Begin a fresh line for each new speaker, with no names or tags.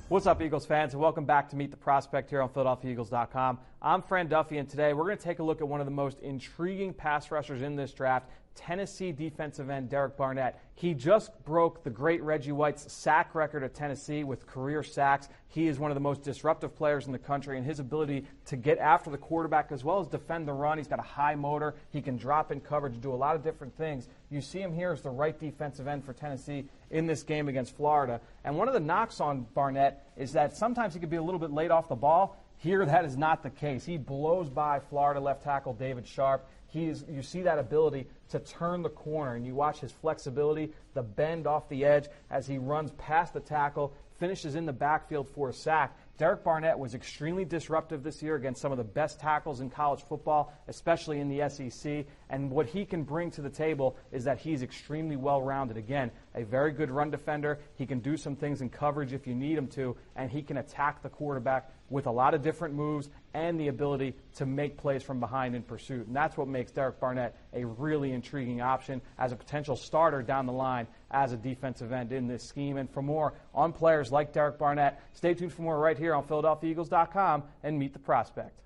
What's up, Eagles fans, and welcome back to Meet the Prospect here on PhiladelphiaEagles.com. I'm Fran Duffy, and today we're going to take a look at one of the most intriguing pass rushers in this draft, Tennessee defensive end Derek Barnett. He just broke the great Reggie White's sack record at Tennessee with career sacks. He is one of the most disruptive players in the country, and his ability to get after the quarterback as well as defend the run. He's got a high motor. He can drop in coverage, do a lot of different things. You see him here as the right defensive end for Tennessee in this game against Florida. And one of the knocks on Barnett is that sometimes he could be a little bit late off the ball. Here, that is not the case. He blows by Florida left tackle David Sharp. You see that ability to turn the corner, and you watch his flexibility, the bend off the edge as he runs past the tackle, finishes in the backfield for a sack. Derek Barnett was extremely disruptive this year against some of the best tackles in college football, especially in the SEC. And what he can bring to the table is that he's extremely well-rounded. Again, a very good run defender. He can do some things in coverage if you need him to, and he can attack the quarterback with a lot of different moves and the ability to make plays from behind in pursuit. And that's what makes Derek Barnett a really intriguing option as a potential starter down the line as a defensive end in this scheme. And for more on players like Derek Barnett, stay tuned for more right here on PhiladelphiaEagles.com and Meet the Prospect.